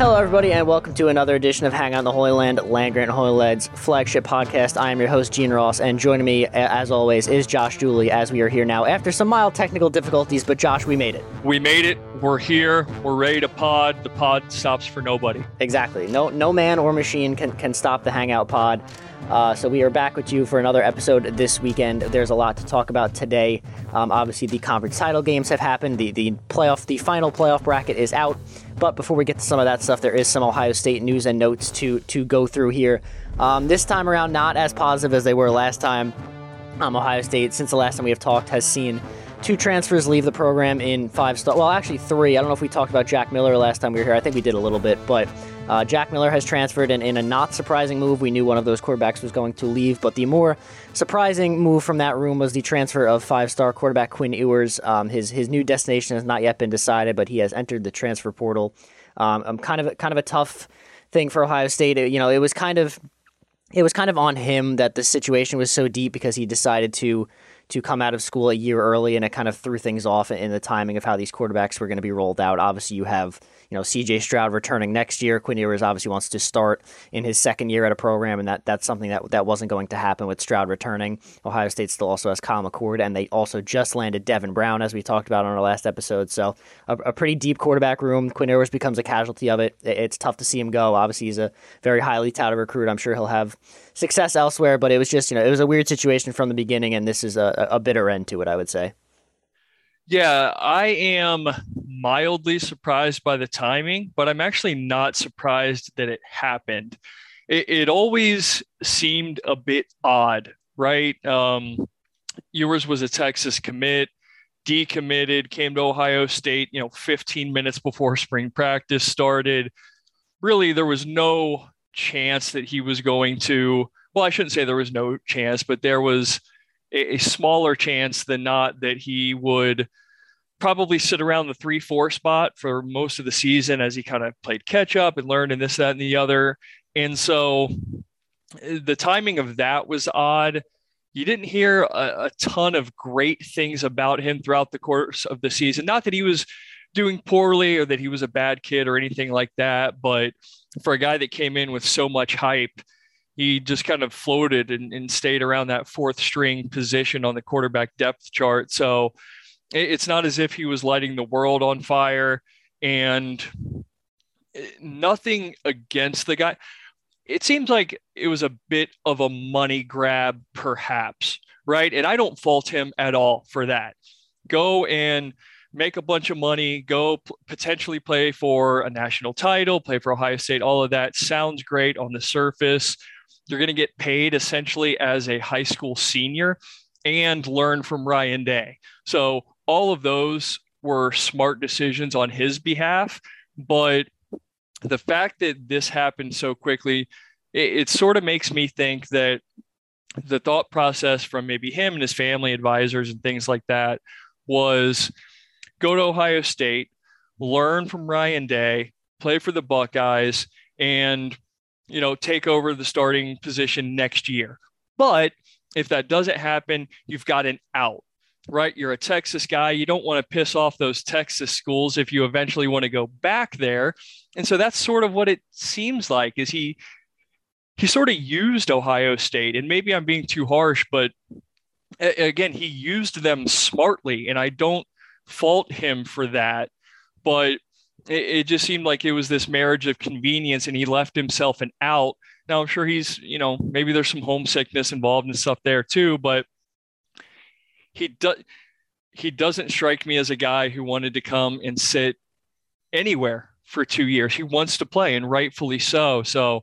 Hello, everybody, and welcome to another edition of Hang On the Holy Land, Land-Grant Holy Land's flagship podcast. I am your host, Gene Ross, and joining me, as always, is Josh Dooley, as we are here now after some mild technical difficulties. But Josh, we made it. We made it. We're here. We're ready to pod. The pod stops for nobody. Exactly. No man or machine can stop the Hangout pod. So we are back with you for another episode this weekend. There's a lot to talk about today. Obviously, the conference title games have happened. The final playoff bracket is out. But before we get to some of that stuff, there is some Ohio State news and notes to go through here. This time around, not as positive as they were last time. Ohio State, since the last time we have talked, has seen 2 transfers leave the program in 5-star. Well, actually 3. I don't know if we talked about Jack Miller last time we were here. I think we did a little bit, but Jack Miller has transferred in a not surprising move. We knew one of those quarterbacks was going to leave, but the more surprising move from that room was the transfer of 5-star quarterback Quinn Ewers. His new destination has not yet been decided, but he has entered the transfer portal. Kind of a tough thing for Ohio State. It was kind of on him that the situation was so deep because he decided to come out of school a year early, and it kind of threw things off in the timing of how these quarterbacks were going to be rolled out. Obviously, you have C.J. Stroud returning next year. Quinn Ewers obviously wants to start in his second year at a program, and that's something that wasn't going to happen with Stroud returning. Ohio State still also has Kyle McCord, and they also just landed Devin Brown, as we talked about on our last episode. So a pretty deep quarterback room. Quinn Ewers becomes a casualty of it. It's tough to see him go. Obviously, he's a very highly touted recruit. I'm sure he'll have success elsewhere, but it was just, it was a weird situation from the beginning, and this is a bitter end to it, I would say. Yeah, I am mildly surprised by the timing, but I'm actually not surprised that it happened. It always seemed a bit odd, right? Ewers was a Texas commit, decommitted, came to Ohio State, 15 minutes before spring practice started. Really, there was no chance that he was going to, well, I shouldn't say there was no chance, but there was a smaller chance than not that he would probably sit around the 3-4 spot for most of the season as he kind of played catch up and learned and this, that, and the other. And so the timing of that was odd. You didn't hear a ton of great things about him throughout the course of the season. Not that he was doing poorly or that he was a bad kid or anything like that, but for a guy that came in with so much hype, he just kind of floated and stayed around that 4th string position on the quarterback depth chart. So it's not as if he was lighting the world on fire, and nothing against the guy. It seems like it was a bit of a money grab, perhaps, right? And I don't fault him at all for that. Go and make a bunch of money, go potentially play for a national title, play for Ohio State, all of that sounds great on the surface. You're going to get paid essentially as a high school senior and learn from Ryan Day. So all of those were smart decisions on his behalf. But the fact that this happened so quickly, it sort of makes me think that the thought process from maybe him and his family advisors and things like that was go to Ohio State, learn from Ryan Day, play for the Buckeyes, and take over the starting position next year. But if that doesn't happen, you've got an out, right? You're a Texas guy. You don't want to piss off those Texas schools if you eventually want to go back there. And so that's sort of what it seems like, is he sort of used Ohio State. And maybe I'm being too harsh, but again, he used them smartly, and I don't fault him for that. But it just seemed like it was this marriage of convenience, and he left himself an out. Now, I'm sure he's, maybe there's some homesickness involved and stuff there too, but he doesn't strike me as a guy who wanted to come and sit anywhere for 2 years. He wants to play, and rightfully so. So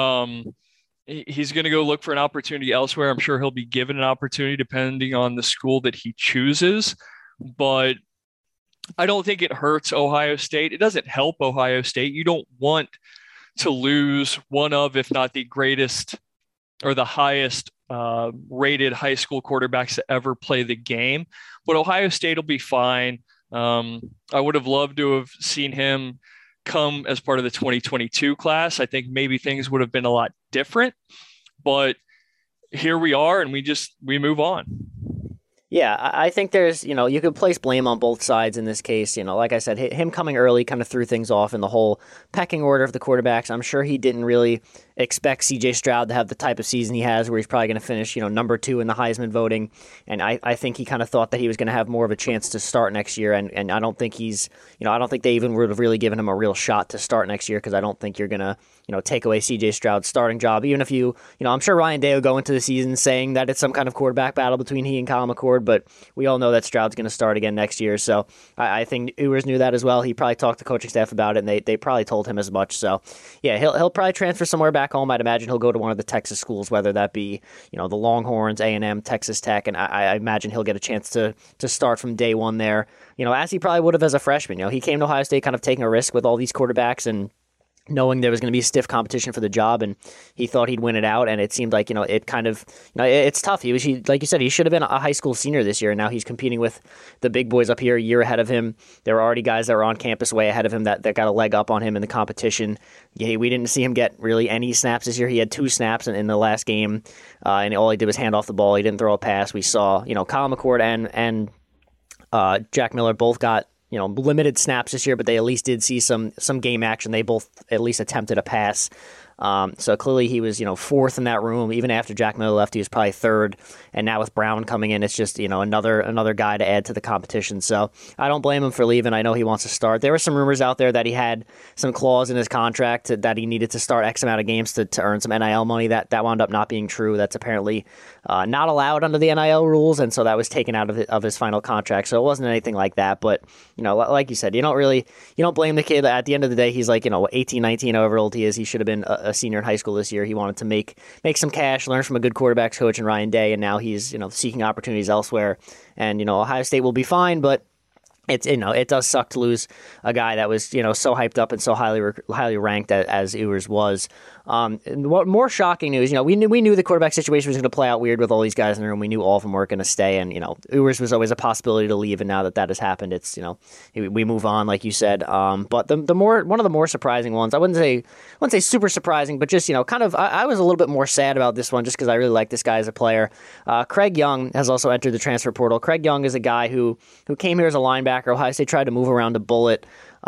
he's going to go look for an opportunity elsewhere. I'm sure he'll be given an opportunity depending on the school that he chooses, but I don't think it hurts Ohio State. It doesn't help Ohio State. You don't want to lose one of, if not the greatest or the highest rated high school quarterbacks to ever play the game. But Ohio State will be fine. I would have loved to have seen him come as part of the 2022 class. I think maybe things would have been a lot different. But here we are, and we move on. Yeah, I think there's, you could place blame on both sides in this case. Like I said, him coming early kind of threw things off in the whole pecking order of the quarterbacks. I'm sure he didn't really expect CJ Stroud to have the type of season he has where he's probably going to finish, number 2 in the Heisman voting. And I think he kind of thought that he was going to have more of a chance to start next year. And I don't think I don't think they even would have really given him a real shot to start next year because I don't think you're going to, take away CJ Stroud's starting job. Even if I'm sure Ryan Day will go into the season saying that it's some kind of quarterback battle between he and Kyle McCord, but we all know that Stroud's going to start again next year. So I think Ewers knew that as well. He probably talked to coaching staff about it, and they probably told him as much. So yeah, he'll probably transfer somewhere back home. I'd imagine he'll go to one of the Texas schools, whether that be the Longhorns, A&M, Texas Tech, and I imagine he'll get a chance to start from day one there. As he probably would have as a freshman. He came to Ohio State kind of taking a risk with all these quarterbacks and knowing there was going to be stiff competition for the job, and he thought he'd win it out, and it seemed like, it kind of, it's tough. He like you said, he should have been a high school senior this year, and now he's competing with the big boys up here a year ahead of him. There were already guys that were on campus way ahead of him that got a leg up on him in the competition. Yeah, we didn't see him get really any snaps this year. He had 2 snaps in the last game, and all he did was hand off the ball. He didn't throw a pass. We saw, Kyle McCord and Jack Miller both got limited snaps this year, but they at least did see some game action. They both at least attempted a pass. So clearly he was, 4th in that room. Even after Jack Miller left, he was probably 3rd. And now with Brown coming in, it's just, another guy to add to the competition. So I don't blame him for leaving. I know he wants to start. There were some rumors out there that he had some clause in his contract that he needed to start X amount of games to earn some NIL money. That wound up not being true. That's apparently not allowed under the NIL rules. And so that was taken out of his final contract. So it wasn't anything like that. But, like you said, you don't blame the kid. At the end of the day, he's like, 18, 19, however old he is. He should have been a senior in high school this year. He wanted to make some cash, learn from a good quarterbacks coach in Ryan Day, and now he's seeking opportunities elsewhere. And Ohio State will be fine, but it does suck to lose a guy that was so hyped up and so highly ranked as Ewers was. What more shocking news? We knew the quarterback situation was going to play out weird with all these guys in the room. We knew all of them weren't going to stay, and Ewers was always a possibility to leave. And now that has happened, it's we move on, like you said. But one of the more surprising ones, I wouldn't say super surprising, but just kind of I was a little bit more sad about this one just because I really like this guy as a player. Craig Young has also entered the transfer portal. Craig Young is a guy who came here as a linebacker. Ohio State tried to move around a bullet.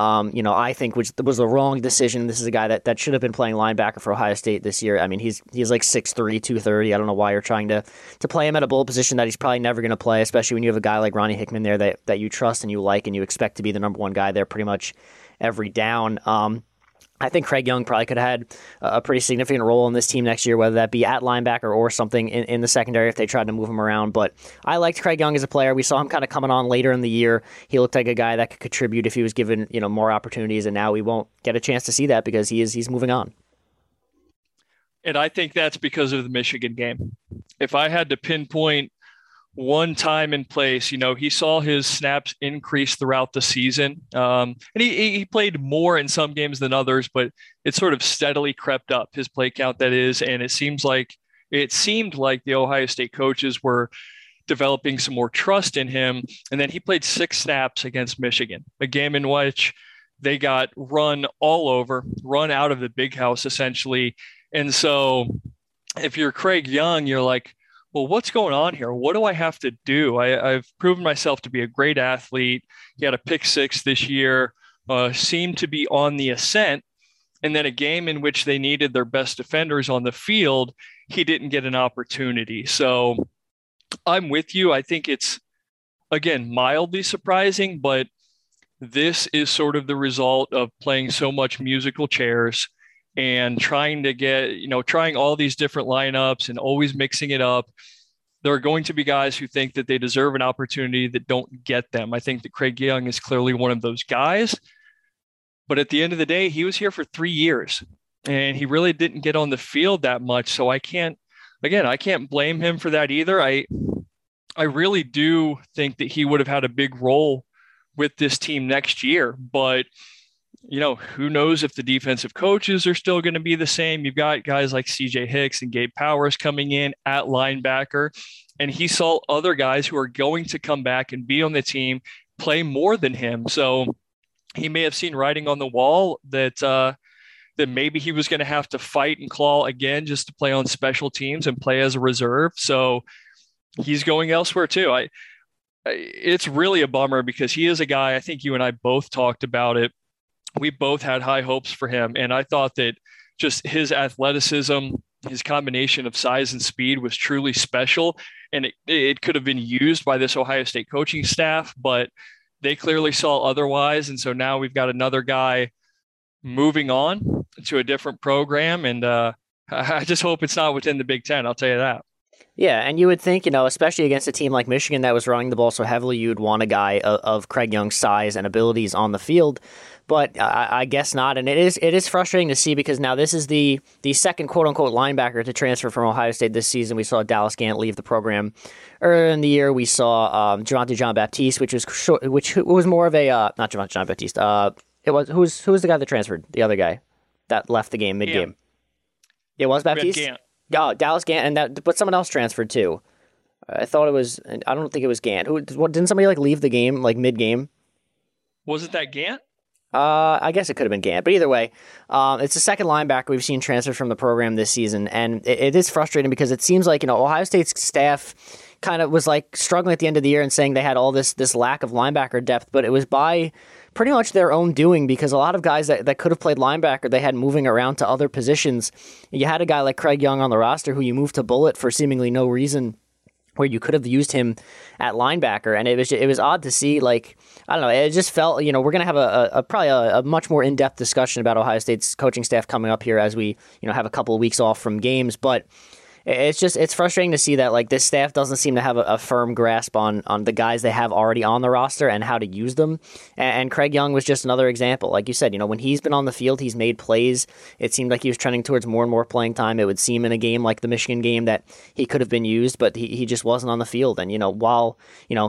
I think which was the wrong decision. This is a guy that should have been playing linebacker for Ohio State this year. I mean, he's like 6'3", 230. I don't know why you're trying to play him at a bullet position that he's probably never going to play, especially when you have a guy like Ronnie Hickman there that you trust and you like and you expect to be the number 1 guy there pretty much every down. I think Craig Young probably could have had a pretty significant role in this team next year, whether that be at linebacker or something in the secondary if they tried to move him around. But I liked Craig Young as a player. We saw him kind of coming on later in the year. He looked like a guy that could contribute if he was given more opportunities, and now we won't get a chance to see that because he's moving on. And I think that's because of the Michigan game. If I had to pinpoint one time and place, he saw his snaps increase throughout the season. And he played more in some games than others, but it sort of steadily crept up, his play count, that is. And it seemed like the Ohio State coaches were developing some more trust in him. And then he played 6 snaps against Michigan, a game in which they got run all over, run out of the big house, essentially. And so if you're Craig Young, you're like, well, what's going on here? What do I have to do? I've proven myself to be a great athlete. He had a pick 6 this year, seemed to be on the ascent. And then a game in which they needed their best defenders on the field, he didn't get an opportunity. So I'm with you. I think it's, again, mildly surprising, but this is sort of the result of playing so much musical chairs and trying to get, trying all these different lineups and always mixing it up. There are going to be guys who think that they deserve an opportunity that don't get them. I think that Craig Young is clearly one of those guys. But at the end of the day, he was here for 3 years and he really didn't get on the field that much. So I can't blame him for that either. I really do think that he would have had a big role with this team next year, but who knows if the defensive coaches are still going to be the same. You've got guys like CJ Hicks and Gabe Powers coming in at linebacker, and he saw other guys who are going to come back and be on the team play more than him. So he may have seen writing on the wall that maybe he was going to have to fight and claw again just to play on special teams and play as a reserve. So he's going elsewhere too. It's really a bummer because he is a guy, I think you and I both talked about it. We both had high hopes for him. And I thought that just his athleticism, his combination of size and speed was truly special. And it could have been used by this Ohio State coaching staff, but they clearly saw otherwise. And so now we've got another guy moving on to a different program. And I just hope it's not within the Big Ten. I'll tell you that. Yeah, and you would think, especially against a team like Michigan that was running the ball so heavily, you'd want a guy of Craig Young's size and abilities on the field. But I guess not, and it is frustrating to see because now this is the second quote-unquote linebacker to transfer from Ohio State this season. We saw Dallas Gant leave the program earlier in the year. We saw Javonte Jean-Baptiste, which was more of a not Javonte Jean-Baptiste. It was who was the guy that transferred? The other guy that left the game mid-game. It was Baptiste. Oh, Dallas Gant, but someone else transferred too. I thought it was. I don't think it was Gant. Didn't somebody leave the game mid-game? Wasn't that Gant? I guess it could have been Gant, but either way, it's the second linebacker we've seen transfer from the program this season, and it is frustrating because it seems like Ohio State's staff kind of was struggling at the end of the year and saying they had all this lack of linebacker depth, but it was by pretty much their own doing because a lot of guys that could have played linebacker they had moving around to other positions. You had a guy like Craig Young on the roster who you moved to Bullitt for seemingly no reason, where you could have used him at linebacker, and it was odd to see. I don't know, it just felt we're gonna have probably a much more in-depth discussion about Ohio State's coaching staff coming up here as we have a couple of weeks off from games, but it's frustrating to see that this staff doesn't seem to have a firm grasp on the guys they have already on the roster and how to use them. And Craig Young was just another example. Like you said, when he's been on the field, he's made plays. It seemed like he was trending towards more and more playing time. It would seem in a game like the Michigan game that he could have been used, but he just wasn't on the field. And while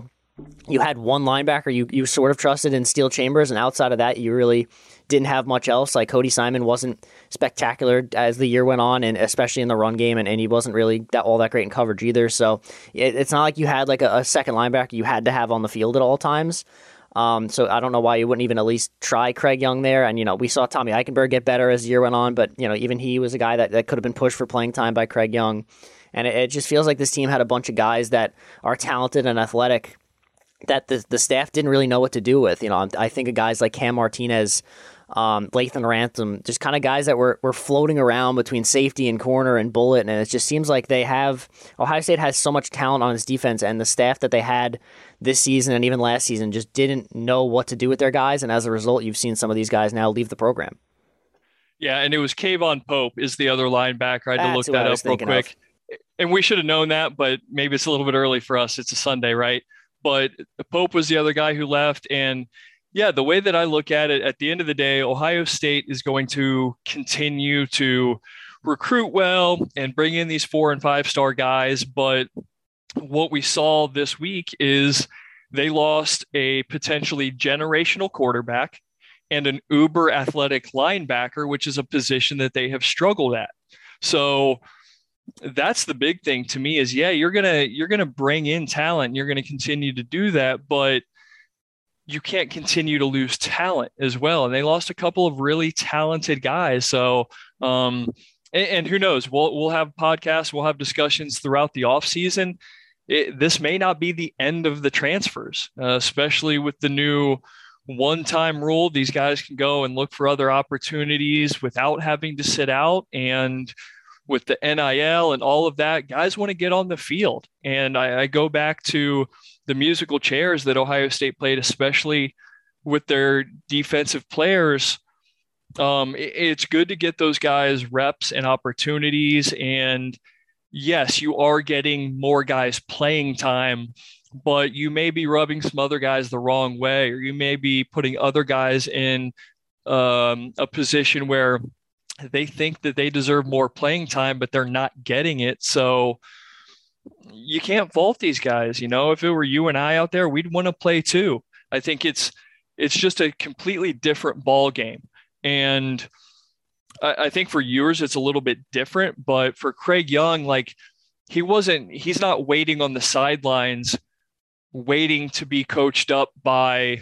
you had one linebacker you sort of trusted in Steel Chambers, and outside of that, you really didn't have much else. Cody Simon wasn't spectacular as the year went on, and especially in the run game, and he wasn't really all that great in coverage either. So it's not like you had a second linebacker you had to have on the field at all times. So I don't know why you wouldn't even at least try Craig Young there. And, we saw Tommy Eichenberg get better as the year went on, but, even he was a guy that could have been pushed for playing time by Craig Young. And it just feels like this team had a bunch of guys that are talented and athletic that the staff didn't really know what to do with. I think of guys like Cam Martinez, Lathan Ransom, just kind of guys that were floating around between safety and corner and Bullitt, and it just seems like Ohio State has so much talent on its defense, and the staff that they had this season and even last season just didn't know what to do with their guys, and as a result, you've seen some of these guys now leave the program. Yeah, and it was Kayvon Pope is the other linebacker. I had to look that up real quick. And we should have known that, but maybe it's a little bit early for us. It's a Sunday, right? But Pope was the other guy who left, and yeah, the way that I look at it, at the end of the day, Ohio State is going to continue to recruit well and bring in these 4- and 5-star guys. But what we saw this week is they lost a potentially generational quarterback and an uber athletic linebacker, which is a position that they have struggled at. So that's the big thing to me is, yeah, you're going to bring in talent. You're going to continue to do that, but you can't continue to lose talent as well. And they lost a couple of really talented guys. So, and who knows, we'll have podcasts, we'll have discussions throughout the off season. This may not be the end of the transfers, especially with the new one-time rule. These guys can go and look for other opportunities without having to sit out. And with the NIL and all of that, guys want to get on the field. And I go back to the musical chairs that Ohio State played, especially with their defensive players. It's good to get those guys reps and opportunities. And yes, you are getting more guys playing time, but you may be rubbing some other guys the wrong way, or you may be putting other guys in a position where they think that they deserve more playing time, but they're not getting it. So you can't fault these guys. If it were you and I out there, we'd want to play too. I think it's just a completely different ball game. And I think for yours, it's a little bit different, but for Craig Young, he's not waiting on the sidelines, waiting to be coached up by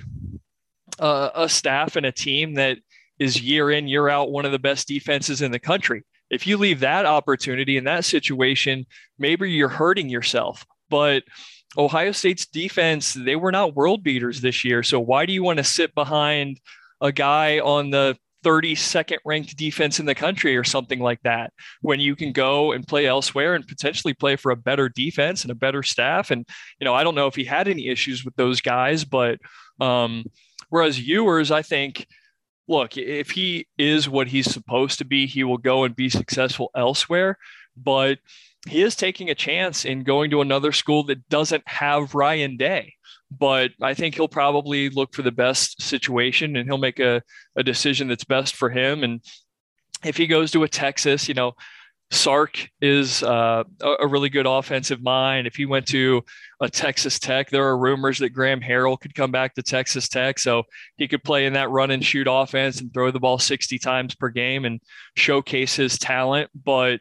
a staff and a team that is year in, year out, one of the best defenses in the country. If you leave that opportunity in that situation, maybe you're hurting yourself. but Ohio State's defense, they were not world beaters this year. So why do you want to sit behind a guy on the 32nd ranked defense in the country or something like that when you can go and play elsewhere and potentially play for a better defense and a better staff? And, I don't know if he had any issues with those guys, but whereas Ewers, I think, look, if he is what he's supposed to be, he will go and be successful elsewhere. But he is taking a chance in going to another school that doesn't have Ryan Day. But I think he'll probably look for the best situation and he'll make a decision that's best for him. And if he goes to a Texas, Sark is a really good offensive mind. If he went to a Texas Tech, there are rumors that Graham Harrell could come back to Texas Tech. So he could play in that run and shoot offense and throw the ball 60 times per game and showcase his talent. But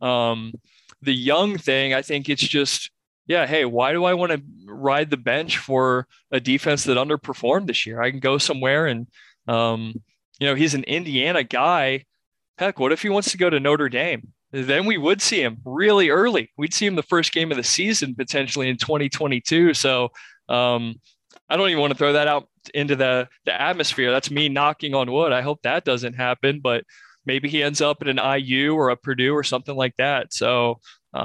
the Young thing, I think it's just, hey, why do I want to ride the bench for a defense that underperformed this year? I can go somewhere and, he's an Indiana guy. Heck, what if he wants to go to Notre Dame? Then we would see him really early. We'd see him the first game of the season potentially in 2022. So I don't even want to throw that out into the atmosphere. That's me knocking on wood. I hope that doesn't happen, but maybe he ends up at an IU or a Purdue or something like that. So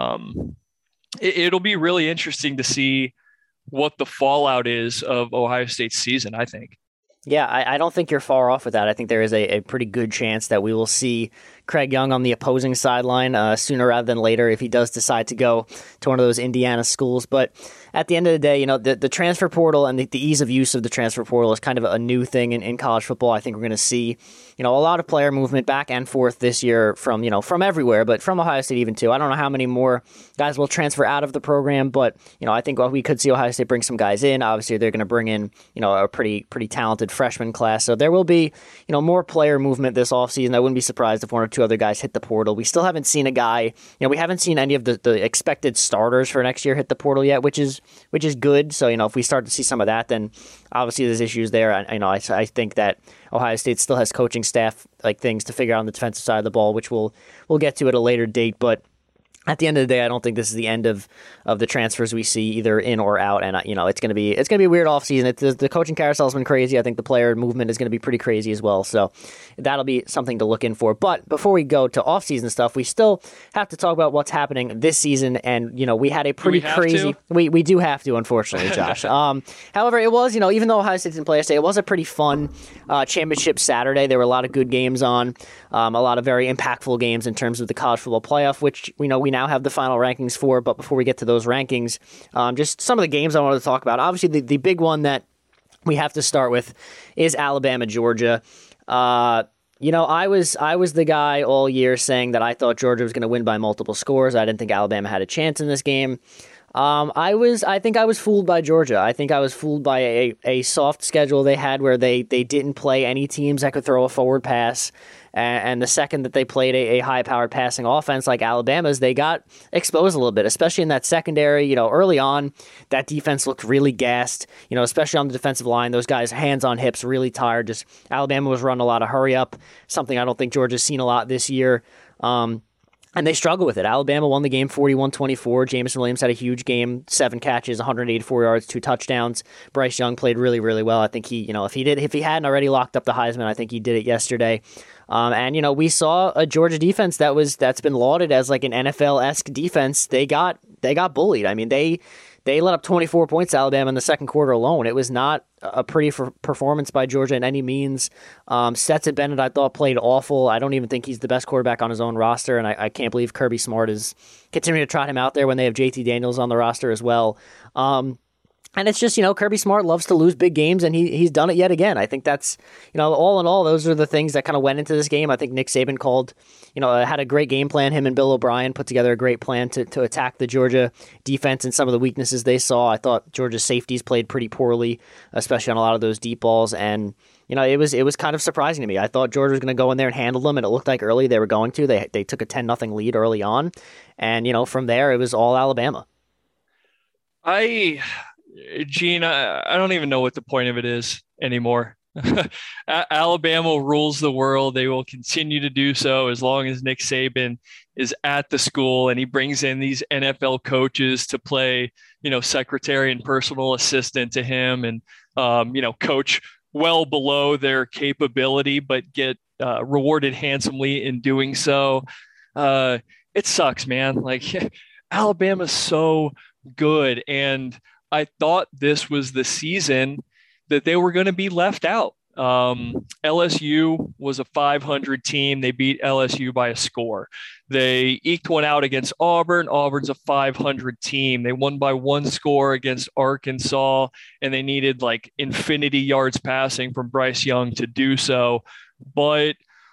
it'll be really interesting to see what the fallout is of Ohio State's season, I think. Yeah, I don't think you're far off with that. I think there is a pretty good chance that we will see Craig Young on the opposing sideline sooner rather than later if he does decide to go to one of those Indiana schools. But at the end of the day, the transfer portal and the ease of use of the transfer portal is kind of a new thing in college football. I think we're going to see, a lot of player movement back and forth this year from everywhere, but from Ohio State even too. I don't know how many more guys will transfer out of the program, but, I think we could see Ohio State bring some guys in. Obviously, they're going to bring in, a pretty talented freshman class. So there will be, more player movement this offseason. I wouldn't be surprised if one or two other guys hit the portal. We still haven't seen a guy, we haven't seen any of the expected starters for next year hit the portal yet, which is good. So, if we start to see some of that, then obviously there's issues there. I think that Ohio State still has coaching staff things to figure out on the defensive side of the ball, which we'll get to at a later date. But at the end of the day, I don't think this is the end of the transfers we see either in or out, and it's going to be a weird offseason. The coaching carousel has been crazy. I think the player movement is going to be pretty crazy as well. So that'll be something to look in for. But before we go to offseason stuff, we still have to talk about what's happening this season. And we had a pretty crazy. We do have to, unfortunately, Josh. However, it was even though Ohio State didn't play yesterday, it was a pretty fun championship Saturday. There were a lot of good games on, a lot of very impactful games in terms of the college football playoff, which we now have the final rankings for. But before we get to those rankings, just some of the games I wanted to talk about. Obviously, the big one that we have to start with is Alabama, Georgia. I was the guy all year saying that I thought Georgia was going to win by multiple scores. I didn't think Alabama had a chance in this game. I think I was fooled by Georgia. I think I was fooled by a soft schedule they had where they didn't play any teams that could throw a forward pass. And the second that they played a high-powered passing offense like Alabama's, they got exposed a little bit, especially in that secondary. Early on, that defense looked really gassed, especially on the defensive line. Those guys, hands on hips, really tired. Just Alabama was running a lot of hurry-up, something I don't think Georgia's seen a lot this year. And they struggle with it. Alabama won the game 41-24. Jameson Williams had a huge game, 7 catches, 184 yards, 2 touchdowns. Bryce Young played really, really well. I think he, if he hadn't already locked up the Heisman, I think he did it yesterday. And we saw a Georgia defense that's been lauded as like an NFL-esque defense. They got bullied. I mean, they let up 24 points to Alabama in the second quarter alone. It was not a pretty performance by Georgia in any means. Stetson Bennett, I thought, played awful. I don't even think he's the best quarterback on his own roster, and I can't believe Kirby Smart is continuing to trot him out there when they have JT Daniels on the roster as well. And it's just, Kirby Smart loves to lose big games, and he's done it yet again. I think that's, all in all, those are the things that kind of went into this game. I think Nick Saban had a great game plan. Him and Bill O'Brien put together a great plan to attack the Georgia defense and some of the weaknesses they saw. I thought Georgia's safeties played pretty poorly, especially on a lot of those deep balls. And, it was kind of surprising to me. I thought Georgia was going to go in there and handle them, and it looked like early they were going to. They took a 10-0 lead early on. And, from there, it was all Alabama. Gene, I don't even know what the point of it is anymore. Alabama rules the world. They will continue to do so as long as Nick Saban is at the school, and he brings in these NFL coaches to play, secretary and personal assistant to him, and coach well below their capability, but get rewarded handsomely in doing so. It sucks, man. Like Alabama's so good, and I thought this was the season that they were going to be left out. LSU was a 500 team. They beat LSU by a score. They eked one out against Auburn. Auburn's a 500 team. They won by one score against Arkansas, and they needed like infinity yards passing from Bryce Young to do so. But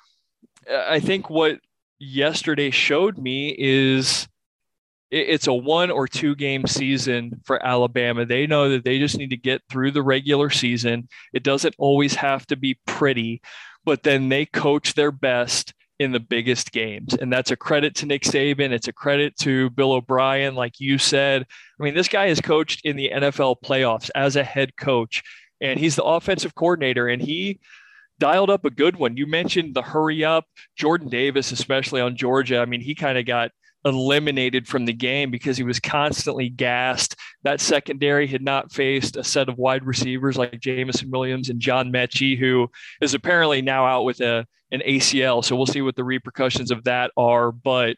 I think what yesterday showed me is it's a 1 or 2 game season for Alabama. They know that they just need to get through the regular season. It doesn't always have to be pretty, but then they coach their best in the biggest games. And that's a credit to Nick Saban. It's a credit to Bill O'Brien, like you said. I mean, this guy has coached in the NFL playoffs as a head coach, and he's the offensive coordinator, and he dialed up a good one. You mentioned the hurry up, Jordan Davis, especially on Georgia. I mean, he kind of got eliminated from the game because he was constantly gassed. That secondary had not faced a set of wide receivers like Jameson Williams and John Mechie, who is apparently now out with an ACL. So we'll see what the repercussions of that are. But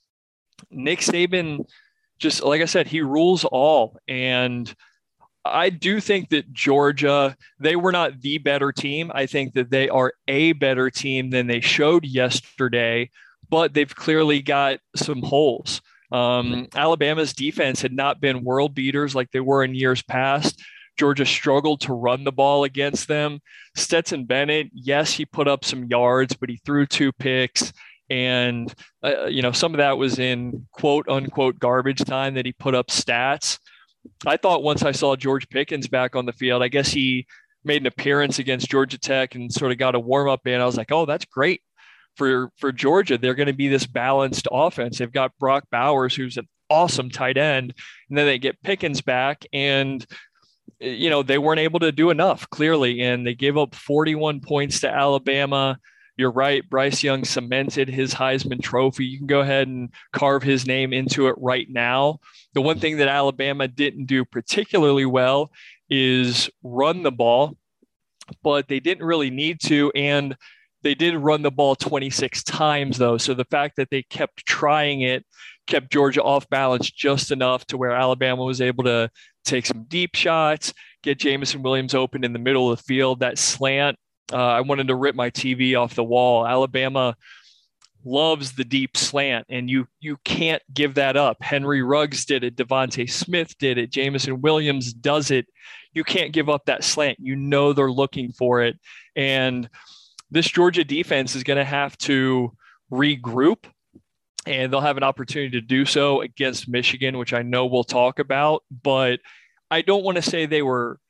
Nick Saban, just like I said, he rules all. And I do think that Georgia, they were not the better team. I think that they are a better team than they showed yesterday, but they've clearly got some holes. Alabama's defense had not been world beaters like they were in years past. Georgia struggled to run the ball against them. Stetson Bennett, yes, he put up some yards, but he threw 2 picks. And, some of that was in quote unquote garbage time that he put up stats. I thought once I saw George Pickens back on the field, I guess he made an appearance against Georgia Tech and sort of got a warm up in. I was like, oh, that's great. For Georgia, they're going to be this balanced offense. They've got Brock Bowers, who's an awesome tight end, and then they get Pickens back, and they weren't able to do enough, clearly, and they gave up 41 points to Alabama. You're right, Bryce Young cemented his Heisman Trophy. You can go ahead and carve his name into it right now. The one thing that Alabama didn't do particularly well is run the ball, but they didn't really need to, and they did run the ball 26 times, though. So the fact that they kept trying it kept Georgia off balance just enough to where Alabama was able to take some deep shots, get Jameson Williams open in the middle of the field. That slant, I wanted to rip my TV off the wall. Alabama loves the deep slant, and you can't give that up. Henry Ruggs did it. Devontae Smith did it. Jameson Williams does it. You can't give up that slant. They're looking for it. And this Georgia defense is going to have to regroup, and they'll have an opportunity to do so against Michigan, which I know we'll talk about. But I don't want to say they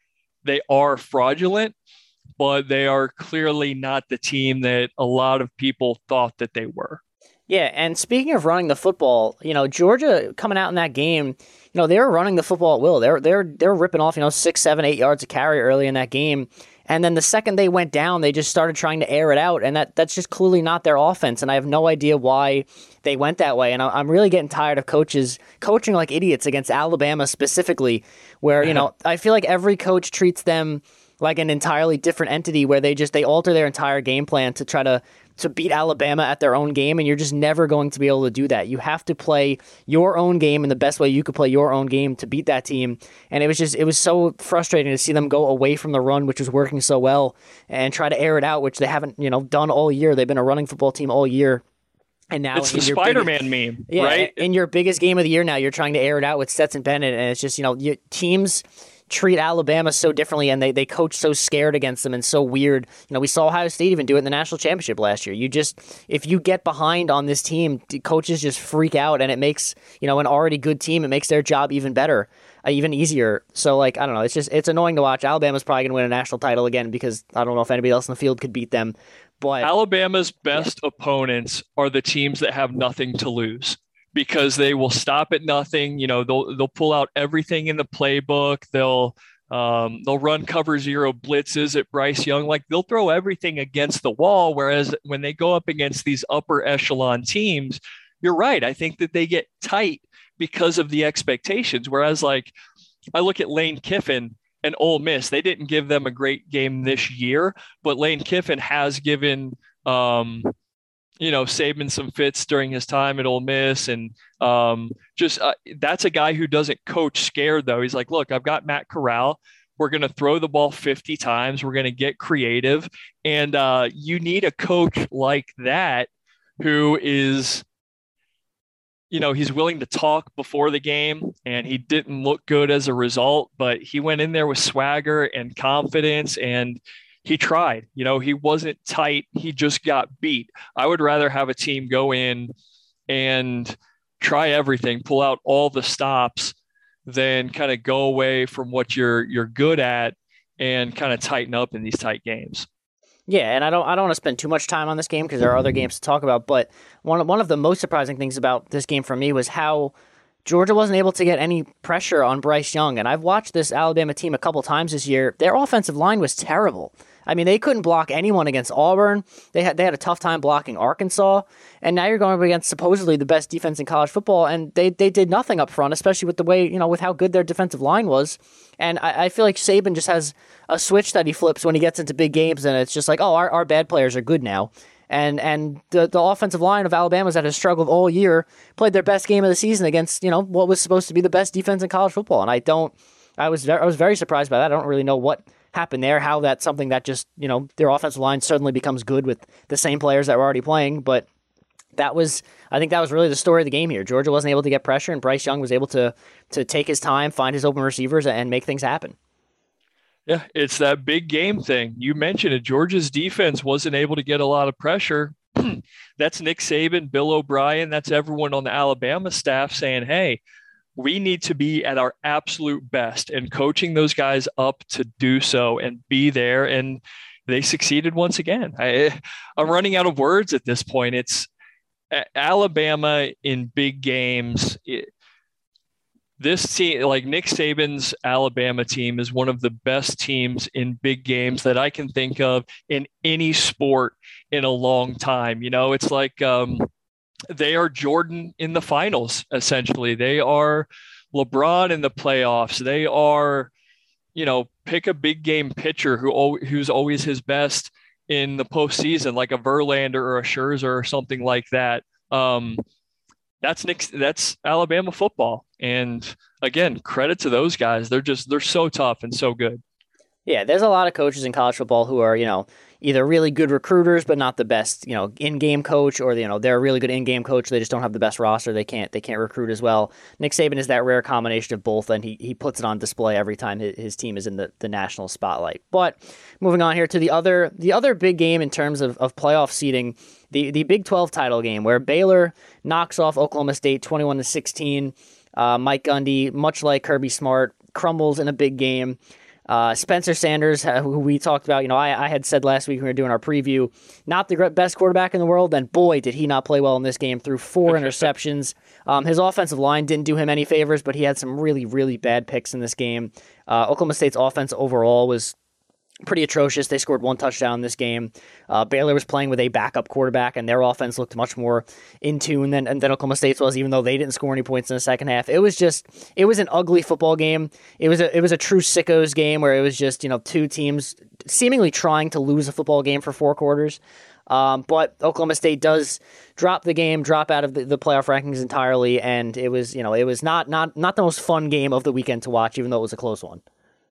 are fraudulent, but they are clearly not the team that a lot of people thought that they were. Yeah, and speaking of running the football, Georgia coming out in that game, they were running the football at will. They're ripping off, 6, 7, 8 yards of carry early in that game. And then the second they went down, they just started trying to air it out, and that's just clearly not their offense, and I have no idea why they went that way. And I'm really getting tired of coaches coaching like idiots against Alabama specifically, where, I feel like every coach treats them like an entirely different entity where they alter their entire game plan to try to beat Alabama at their own game, and you're just never going to be able to do that. You have to play your own game in the best way you could play your own game to beat that team. And it was so frustrating to see them go away from the run, which was working so well, and try to air it out, which they haven't, done all year. They've been a running football team all year. And now it's the Spider-Man meme, right? In your biggest game of the year now, you're trying to air it out with Stetson Bennett, and it's just, teams treat Alabama so differently, and they coach so scared against them and so weird. We saw Ohio State even do it in the national championship last year. If you get behind on this team, coaches just freak out, and it makes, an already good team, it makes their job even better, even easier. So, I don't know, it's annoying to watch. Alabama's probably going to win a national title again because I don't know if anybody else in the field could beat them. But Alabama's best opponents are the teams that have nothing to lose, because they will stop at nothing. They'll pull out everything in the playbook. They'll They'll run cover zero blitzes at Bryce Young. Like they'll throw everything against the wall. Whereas when they go up against these upper echelon teams, you're right. I think that they get tight because of the expectations. Whereas like I look at Lane Kiffin and Ole Miss, they didn't give them a great game this year, but Lane Kiffin has given, Saban some fits during his time at Ole Miss. And that's a guy who doesn't coach scared, though. He's like, look, I've got Matt Corral. We're going to throw the ball 50 times. We're going to get creative. And you need a coach like that who is, he's willing to talk before the game, and he didn't look good as a result, but he went in there with swagger and confidence, and he tried. He wasn't tight. He just got beat. I would rather have a team go in and try everything, pull out all the stops, than kind of go away from what you're good at and kind of tighten up in these tight games. Yeah, and I don't want to spend too much time on this game because there are other games to talk about, but one of the most surprising things about this game for me was how Georgia wasn't able to get any pressure on Bryce Young. And I've watched this Alabama team a couple times this year. Their offensive line was terrible. I mean, they couldn't block anyone against Auburn. They had a tough time blocking Arkansas. And now you're going up against supposedly the best defense in college football, and they did nothing up front, especially with the way, with how good their defensive line was. And I feel like Saban just has a switch that he flips when he gets into big games, and it's just like, oh, our bad players are good now. And the offensive line of Alabama that has struggled all year played their best game of the season against, what was supposed to be the best defense in college football. And I was very surprised by that. I don't really know what happened there, how that's something that just, their offensive line suddenly becomes good with the same players that were already playing. But I think that was really the story of the game here. Georgia wasn't able to get pressure, and Bryce Young was able to take his time, find his open receivers, and make things happen. Yeah, it's that big game thing. You mentioned it. Georgia's defense wasn't able to get a lot of pressure. That's Nick Saban, Bill O'Brien. That's everyone on the Alabama staff saying, hey, we need to be at our absolute best, and coaching those guys up to do so and be there. And they succeeded once again. I'm running out of words at this point. It's Alabama in big games. This team, like Nick Saban's Alabama team, is one of the best teams in big games that I can think of in any sport in a long time. It's like they are Jordan in the finals, essentially. They are LeBron in the playoffs. They are, pick a big game pitcher who's always his best in the postseason, like a Verlander or a Scherzer or something like that. That's Alabama football. And again, credit to those guys. They're so tough and so good. Yeah, there's a lot of coaches in college football who are, either really good recruiters, but not the best, in-game coach, or, they're a really good in-game coach. They just don't have the best roster. They can't recruit as well. Nick Saban is that rare combination of both, and he puts it on display every time his team is in the national spotlight. But moving on here to the other big game in terms of playoff seeding, the Big 12 title game, where Baylor knocks off Oklahoma State 21-16. Mike Gundy, much like Kirby Smart, crumbles in a big game. Spencer Sanders, who we talked about, I had said last week when we were doing our preview, not the best quarterback in the world, and boy, did he not play well in this game. Threw 4 interceptions. His offensive line didn't do him any favors, but he had some really, really bad picks in this game. Oklahoma State's offense overall was pretty atrocious. They scored 1 touchdown in this game. Baylor was playing with a backup quarterback, and their offense looked much more in tune than Oklahoma State's was, even though they didn't score any points in the second half. It was an ugly football game. It was a true sickos game where it was just, two teams seemingly trying to lose a football game for 4 quarters. But Oklahoma State does drop out of the playoff rankings entirely, and it was not the most fun game of the weekend to watch, even though it was a close one.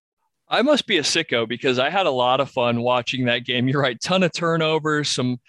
I must be a sicko because I had a lot of fun watching that game. You're right. Ton of turnovers, some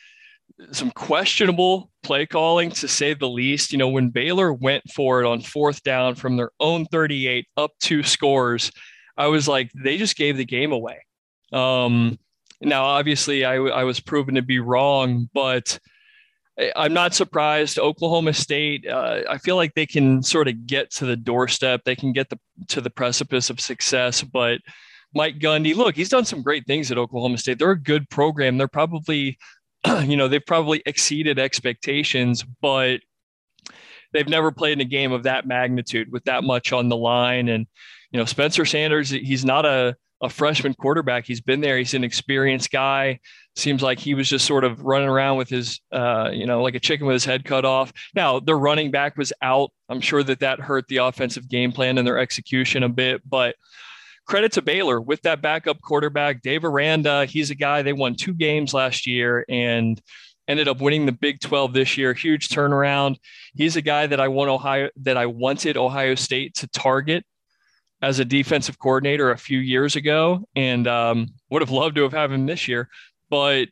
questionable play calling, to say the least. When Baylor went for it on 4th down from their own 38 up 2 scores, I was like, they just gave the game away. Now, obviously, I was proven to be wrong, but I'm not surprised. Oklahoma State, I feel like they can sort of get to the doorstep. They can get to the precipice of success, but Mike Gundy, look, he's done some great things at Oklahoma State. They're a good program. They're probably, they've probably exceeded expectations, but they've never played in a game of that magnitude with that much on the line. And, Spencer Sanders, he's not a freshman quarterback. He's been there. He's an experienced guy. Seems like he was just sort of running around with his, like a chicken with his head cut off. Now, their running back was out. I'm sure that hurt the offensive game plan and their execution a bit, but credit to Baylor with that backup quarterback, Dave Aranda. He's a guy, they won 2 games last year and ended up winning the Big 12 this year. Huge turnaround. He's a guy that I wanted Ohio State to target as a defensive coordinator a few years ago, and would have loved to have had him this year. But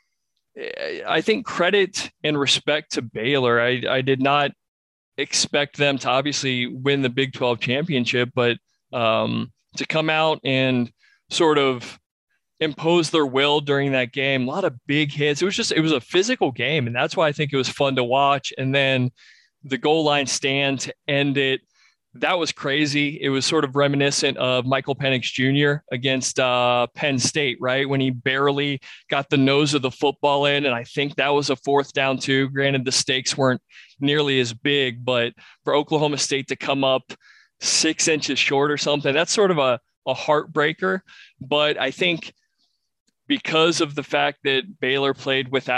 I think credit and respect to Baylor. I did not expect them to obviously win the Big 12 championship, but to come out and sort of impose their will during that game, a lot of big hits. It was a physical game, and that's why I think it was fun to watch. And then the goal line stand to end it, that was crazy. It was sort of reminiscent of Michael Penix Jr. against Penn State, right? When he barely got the nose of the football in. And I think that was a 4th down too. Granted, the stakes weren't nearly as big, but for Oklahoma State to come up 6 inches short or something, that's sort of a heartbreaker. But I think because of the fact that Baylor played with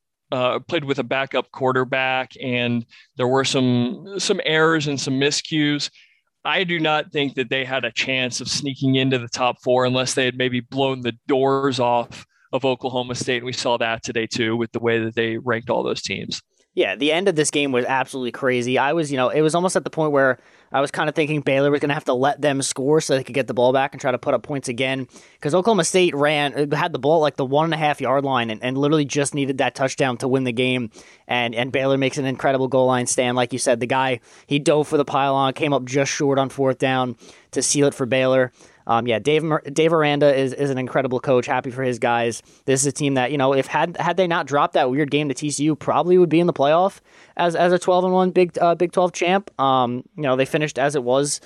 a backup quarterback and there were some errors and some miscues, I do not think that they had a chance of sneaking into the top 4 unless they had maybe blown the doors off of Oklahoma State. We saw that today too with the way that they ranked all those teams. Yeah, the end of this game was absolutely crazy. I was, it was almost at the point where I was kind of thinking Baylor was going to have to let them score so they could get the ball back and try to put up points again. Because Oklahoma State had the ball at like the 1.5 yard line and literally just needed that touchdown to win the game. And Baylor makes an incredible goal line stand. Like you said, the guy, he dove for the pylon, came up just short on 4th down to seal it for Baylor. Dave Aranda is an incredible coach. Happy for his guys. This is a team that, if had they not dropped that weird game to TCU, probably would be in the playoff as a 12-1 Big 12 champ. They finished as it was,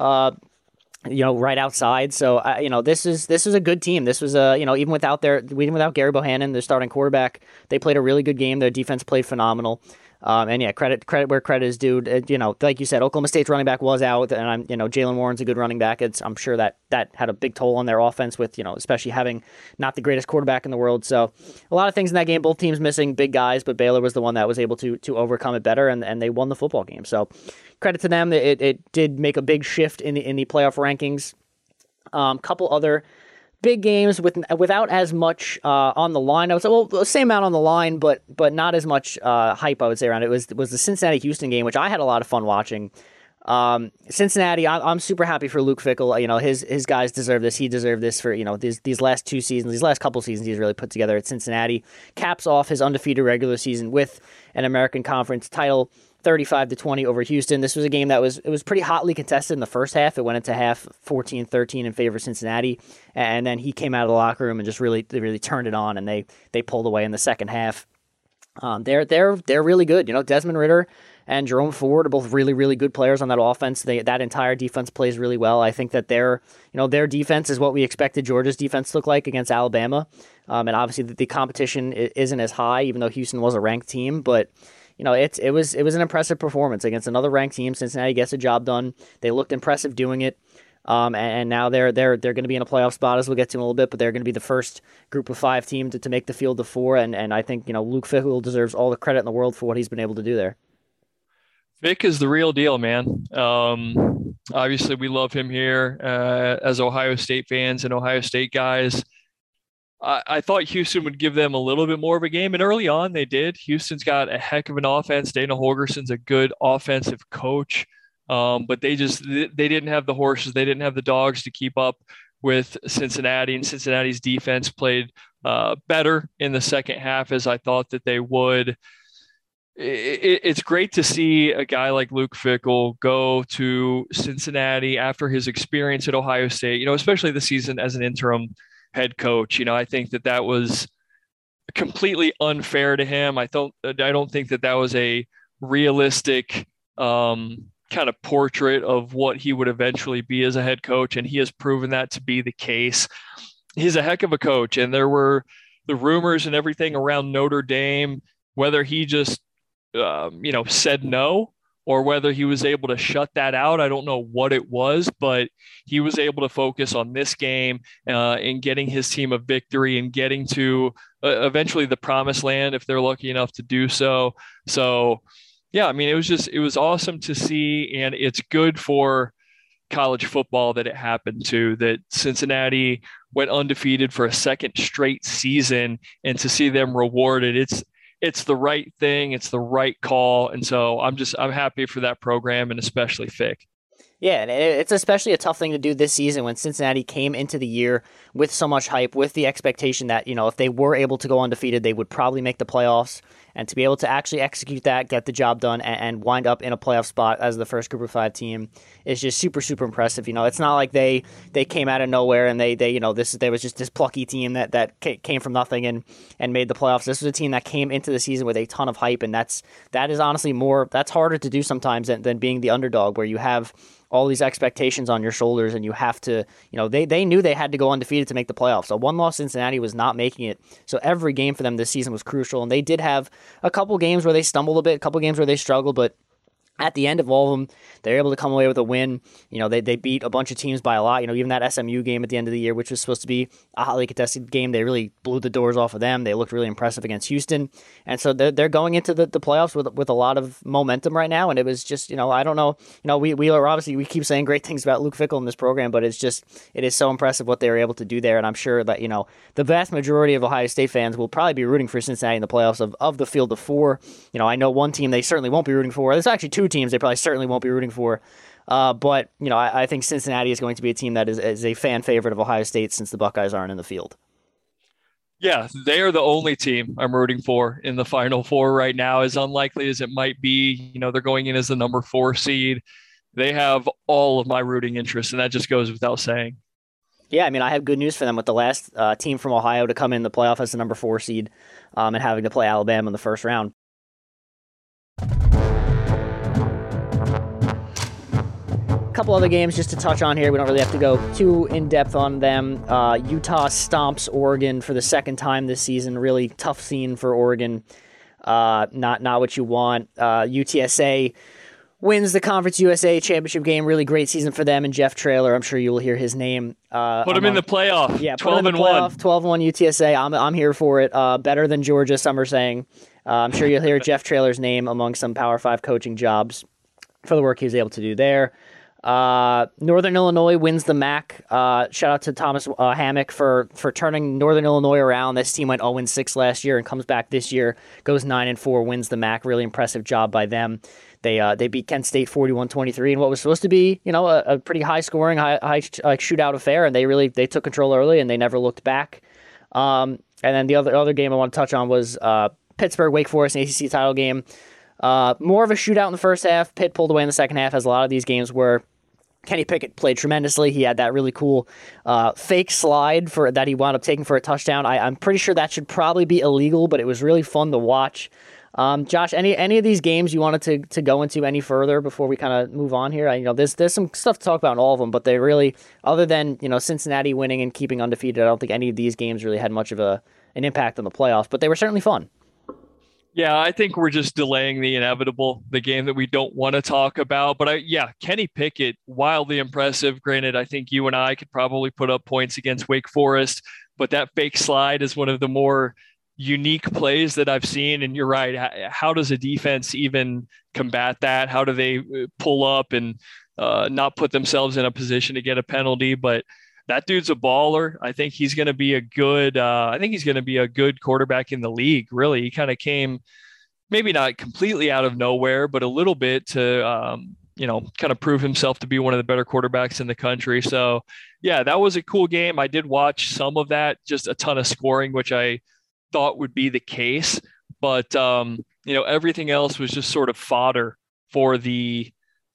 right outside. So this is a good team. This was even without Gary Bohannon, their starting quarterback, they played a really good game. Their defense played phenomenal. Credit where credit is due. Like you said, Oklahoma State's running back was out, and Jaylen Warren's a good running back. I'm sure that had a big toll on their offense with, especially having not the greatest quarterback in the world. So a lot of things in that game, both teams missing big guys, but Baylor was the one that was able to overcome it better, and they won the football game. So credit to them. It did make a big shift in the playoff rankings. Couple other big games without as much on the line. I would say, the same amount on the line, but not as much hype, I would say, around it. It was the Cincinnati-Houston game, which I had a lot of fun watching. Cincinnati, I'm super happy for Luke Fickell. His guys deserve this. He deserved this for, these last 2 seasons, these last couple seasons he's really put together at Cincinnati. Caps off his undefeated regular season with an American Conference title, 35-20 over Houston. This was a game that was pretty hotly contested in the first half. It went into half 14-13 in favor of Cincinnati, and then he came out of the locker room and just really turned it on, and they pulled away in the second half. They're really good. Desmond Ridder and Jerome Ford are both really, really good players on that offense. That entire defense plays really well. I think that their defense is what we expected Georgia's defense to look like against Alabama. And obviously the competition isn't as high, even though Houston was a ranked team, but it was an impressive performance against another ranked team. Cincinnati gets the job done. They looked impressive doing it. And now they're going to be in a playoff spot, as we'll get to in a little bit, but they're going to be the first group of 5 team to make the field of 4. And I think, Luke Fickell deserves all the credit in the world for what he's been able to do there. Vic is the real deal, man. Obviously we love him here, as Ohio State fans and Ohio State guys. I thought Houston would give them a little bit more of a game, and early on they did. Houston's got a heck of an offense. Dana Holgerson's a good offensive coach, but they didn't have the horses. They didn't have the dogs to keep up with Cincinnati, and Cincinnati's defense played better in the second half, as I thought that they would. It's great to see a guy like Luke Fickell go to Cincinnati after his experience at Ohio State, especially the season as an interim head coach. I think that was completely unfair to him. I don't think that was a realistic kind of portrait of what he would eventually be as a head coach, and he has proven that to be the case. He's a heck of a coach, and there were the rumors and everything around Notre Dame, whether he just said no, or whether he was able to shut that out. I don't know what it was, but he was able to focus on this game and getting his team a victory and getting to eventually the promised land if they're lucky enough to do so. So, yeah, I mean, it was awesome to see, and it's good for college football that it happened to, that Cincinnati went undefeated for a second straight season, and to see them rewarded, it's the right thing. It's the right call. And so I'm happy for that program, and especially Fick. Yeah, and it's especially a tough thing to do this season when Cincinnati came into the year with so much hype, with the expectation that, if they were able to go undefeated, they would probably make the playoffs. And to be able to actually execute that, get the job done, and wind up in a playoff spot as the first Group of 5 team is just super, super impressive. It's not like they came out of nowhere and there was just this plucky team that came from nothing and made the playoffs. This was a team that came into the season with a ton of hype, and that is honestly that's harder to do sometimes than being the underdog, where you have all these expectations on your shoulders, and you have to, they knew they had to go undefeated to make the playoffs. A one-loss Cincinnati was not making it. So every game for them this season was crucial, and they did have a couple games where they stumbled a bit, a couple games where they struggled, but at the end of all of them, they're able to come away with a win. They beat a bunch of teams by a lot. Even that SMU game at the end of the year, which was supposed to be a hotly contested game, they really blew the doors off of them. They looked really impressive against Houston. And so they're going into the playoffs with a lot of momentum right now. And it was just, I don't know. We are obviously, we keep saying great things about Luke Fickell in this program, but it is so impressive what they were able to do there. And I'm sure that, the vast majority of Ohio State fans will probably be rooting for Cincinnati in the playoffs of the field of 4. I know one team they certainly won't be rooting for. There's actually 2 teams they probably certainly won't be rooting for. But, I think Cincinnati is going to be a team that is a fan favorite of Ohio State since the Buckeyes aren't in the field. Yeah, they are the only team I'm rooting for in the Final Four right now, as unlikely as it might be. They're going in as the number 4 seed. They have all of my rooting interest, and that just goes without saying. Yeah, I mean, I have good news for them with the last team from Ohio to come in the playoff as the number 4 seed and having to play Alabama in the first round. Couple other games just to touch on here. We don't really have to go too in-depth on them. Utah stomps Oregon for the second time this season. Really tough scene for Oregon. Not what you want. UTSA wins the Conference USA Championship game. Really great season for them and Jeff Traylor. I'm sure you will hear his name. Put him in the playoff. Yeah, 12-1. 12-1 UTSA. I'm here for it. Better than Georgia, some are saying. I'm sure you'll hear Jeff Traylor's name among some Power 5 coaching jobs for the work he was able to do there. Northern Illinois wins the MAC. Shout out to Thomas Hammock for turning Northern Illinois around. This team went 0-6 last year and comes back this year, goes 9-4, wins the MAC. Really impressive job by them. They beat Kent State 41-23 in what was supposed to be, a pretty high scoring, high shootout affair, and they took control early and they never looked back. And then the other game I want to touch on was Pittsburgh Wake Forest, an ACC title game. More of a shootout in the first half. Pitt pulled away in the second half, as a lot of these games were. Kenny Pickett played tremendously. He had that really cool fake slide that he wound up taking for a touchdown. I'm pretty sure that should probably be illegal, but it was really fun to watch. Josh, any of these games you wanted to go into any further before we kind of move on here? There's some stuff to talk about in all of them, but they really, other than Cincinnati winning and keeping undefeated, I don't think any of these games really had much of an impact on the playoffs. But they were certainly fun. Yeah, I think we're just delaying the inevitable, the game that we don't want to talk about. But Kenny Pickett, wildly impressive. Granted, I think you and I could probably put up points against Wake Forest, but that fake slide is one of the more unique plays that I've seen. And you're right. How does a defense even combat that? How do they pull up and not put themselves in a position to get a penalty? But that dude's a baller. I think he's going to be a good quarterback in the league. Really, he kind of came, maybe not completely out of nowhere, but a little bit to, kind of prove himself to be one of the better quarterbacks in the country. So, yeah, that was a cool game. I did watch some of that, just a ton of scoring, which I thought would be the case. But everything else was just sort of fodder for the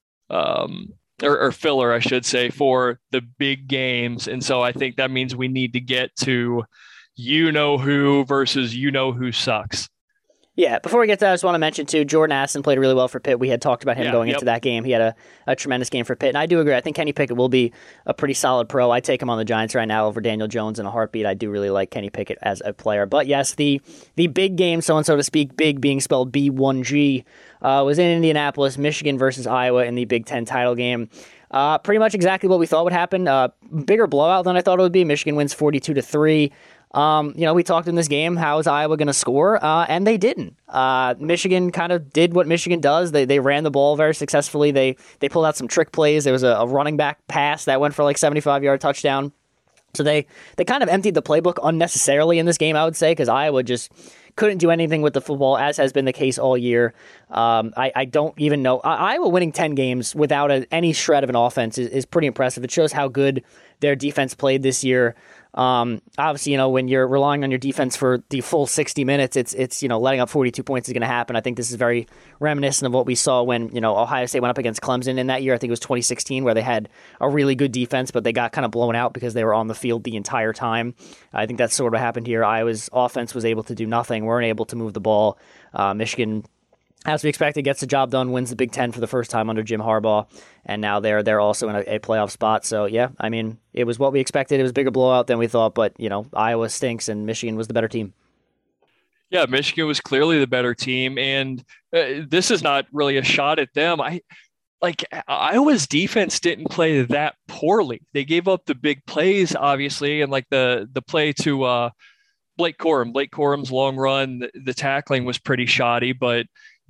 or filler, I should say, for the big games. And so I think that means we need to get to who versus who sucks. Yeah, before we get to that, I just want to mention, too, Jordan Addison played really well for Pitt. We had talked about him going into that game. He had a tremendous game for Pitt. And I do agree. I think Kenny Pickett will be a pretty solid pro. I take him on the Giants right now over Daniel Jones in a heartbeat. I do really like Kenny Pickett as a player. But yes, the big game, so to speak, big being spelled B1G, was in Indianapolis, Michigan versus Iowa in the Big Ten title game. Pretty much exactly what we thought would happen. Bigger blowout than I thought it would be. Michigan wins 42-3. We talked in this game, how is Iowa going to score? And they didn't. Michigan kind of did what Michigan does. They ran the ball very successfully. They pulled out some trick plays. There was a running back pass that went for like 75-yard touchdown. So they kind of emptied the playbook unnecessarily in this game, I would say, because Iowa just couldn't do anything with the football, as has been the case all year. I don't even know. Iowa winning 10 games without any shred of an offense is pretty impressive. It shows how good their defense played this year. Obviously, when you're relying on your defense for the full 60 minutes, it's letting up 42 points is going to happen. I think this is very reminiscent of what we saw when, Ohio State went up against Clemson in that year. I think it was 2016, where they had a really good defense, but they got kind of blown out because they were on the field the entire time. I think that's sort of what happened here. Iowa's offense was able to do nothing, weren't able to move the ball. Michigan, as we expected, gets the job done, wins the Big Ten for the first time under Jim Harbaugh, and now they're also in a playoff spot. So, yeah, I mean, it was what we expected. It was a bigger blowout than we thought, but, Iowa stinks, and Michigan was the better team. Yeah, Michigan was clearly the better team, and this is not really a shot at them. Iowa's defense didn't play that poorly. They gave up the big plays, obviously, and like the play to Blake Corum. Blake Corum's long run, the tackling was pretty shoddy, but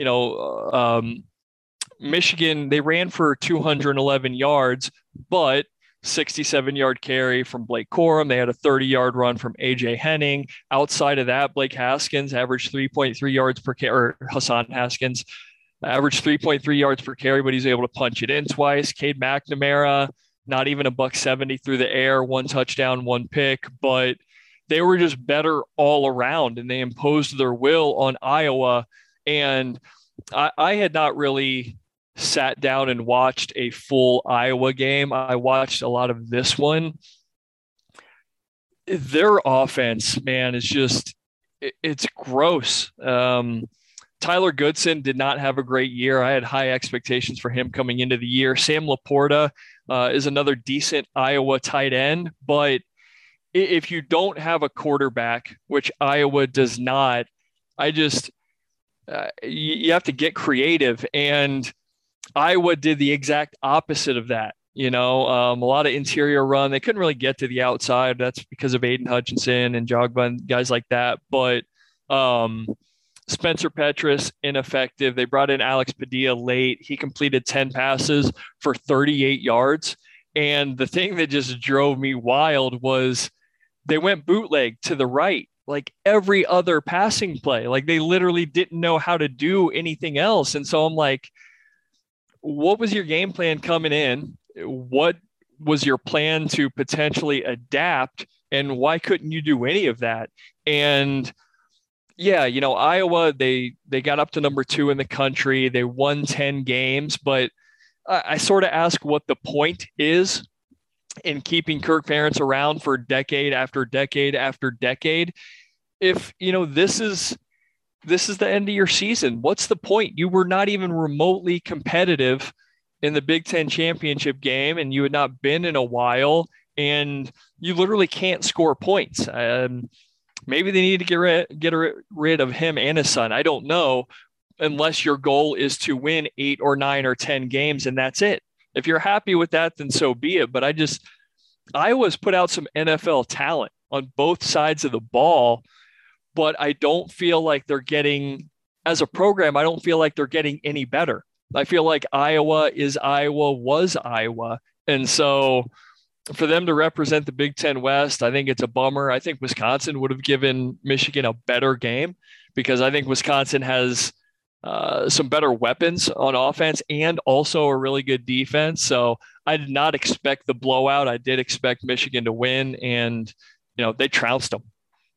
Michigan, they ran for 211 yards, but 67-yard carry from Blake Corum. They had a 30-yard run from A.J. Henning. Outside of that, Blake Haskins averaged 3.3 yards per carry, or Hassan Haskins averaged 3.3 yards per carry, but he's able to punch it in twice. Cade McNamara, not even $170 through the air, 1 touchdown, 1 pick, but they were just better all around, and they imposed their will on Iowa. And I had not really sat down and watched a full Iowa game. I watched a lot of this one. Their offense, man, is just, it's gross. Tyler Goodson did not have a great year. I had high expectations for him coming into the year. Sam Laporta is another decent Iowa tight end, but if you don't have a quarterback, which Iowa does not, you have to get creative, and Iowa did the exact opposite of that. A lot of interior run. They couldn't really get to the outside. That's because of Aiden Hutchinson and Jogba and guys like that. But Spencer Petras, ineffective. They brought in Alex Padilla late. He completed 10 passes for 38 yards. And the thing that just drove me wild was they went bootleg to the right, like every other passing play. Like they literally didn't know how to do anything else. And so I'm like, what was your game plan coming in? What was your plan to potentially adapt? And why couldn't you do any of that? And yeah, Iowa, they got up to number 2 in the country. They won 10 games, but I sort of ask what the point is in keeping Kirk Ferentz around for decade after decade after decade. If, this is the end of your season, what's the point? You were not even remotely competitive in the Big Ten championship game, and you had not been in a while, and you literally can't score points. Maybe they need to get rid of him and his son. I don't know, unless your goal is to win 8 or 9 or 10 games, and that's it. If you're happy with that, then so be it. But Iowa's put out some NFL talent on both sides of the ball, but I don't feel like they're getting, as a program, I don't feel like they're getting any better. I feel like Iowa was Iowa. And so for them to represent the Big Ten West, I think it's a bummer. I think Wisconsin would have given Michigan a better game, because I think Wisconsin has some better weapons on offense and also a really good defense. So I did not expect the blowout. I did expect Michigan to win, and they trounced them.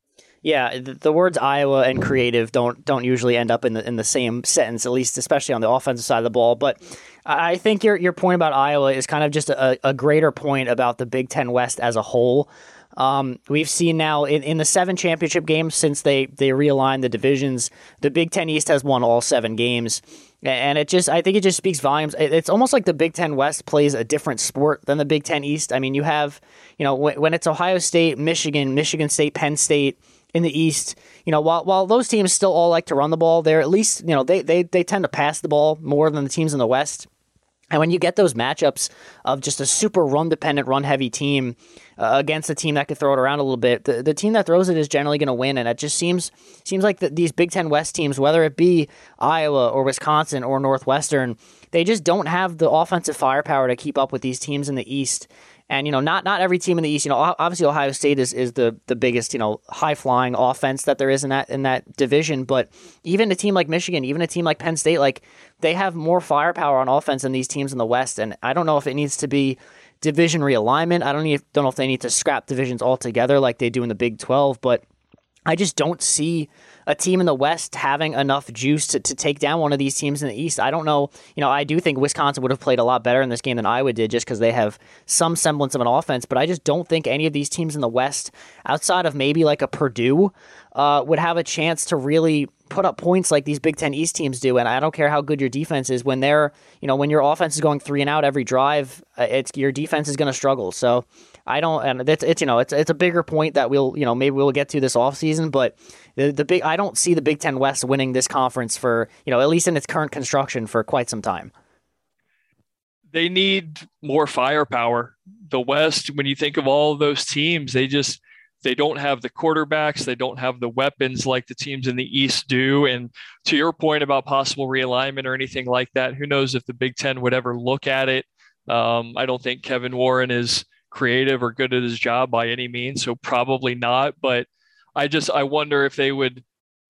Yeah, the words Iowa and creative don't usually end up in the same sentence, at least especially on the offensive side of the ball. But I think your point about Iowa is kind of just a greater point about the Big Ten West as a whole. We've seen now in the 7 championship games since they realigned the divisions, the Big Ten East has won all 7 games. And I think it just speaks volumes. It's almost like the Big Ten West plays a different sport than the Big Ten East. I mean, you have, when it's Ohio State, Michigan State, Penn State in the East, while those teams still all like to run the ball, they're at least, they tend to pass the ball more than the teams in the West. And when you get those matchups of just a super run-dependent, run-heavy team against a team that could throw it around a little bit, the team that throws it is generally going to win. And it just seems like these Big Ten West teams, whether it be Iowa or Wisconsin or Northwestern, they just don't have the offensive firepower to keep up with these teams in the East. And, not every team in the East, obviously Ohio State is the biggest, high-flying offense that there is in that division. But even a team like Michigan, even a team like Penn State, they have more firepower on offense than these teams in the West. And I don't know if it needs to be division realignment. I don't know if they need to scrap divisions altogether like they do in the Big 12, but I just don't see a team in the West having enough juice to take down one of these teams in the East. I don't know. I do think Wisconsin would have played a lot better in this game than Iowa did just because they have some semblance of an offense, but I just don't think any of these teams in the West, outside of maybe like a Purdue, would have a chance to really put up points like these Big Ten East teams do. And I don't care how good your defense is when when your offense is going 3 and out every drive, your defense is going to struggle. So I don't, and it's a bigger point that maybe we'll get to this offseason, but I don't see the Big Ten West winning this conference for, at least in its current construction, for quite some time. They need more firepower. The West, when you think of all of those teams, they don't have the quarterbacks. They don't have the weapons like the teams in the East do. And to your point about possible realignment or anything like that, who knows if the Big Ten would ever look at it. I don't think Kevin Warren is creative or good at his job by any means, so probably not. But I wonder if they would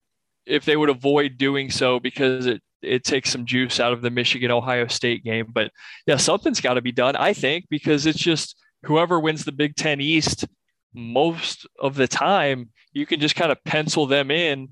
avoid doing so because it takes some juice out of the Michigan-Ohio State game. But yeah, something's got to be done, I think, because it's just whoever wins the Big Ten East most of the time, you can just kind of pencil them in,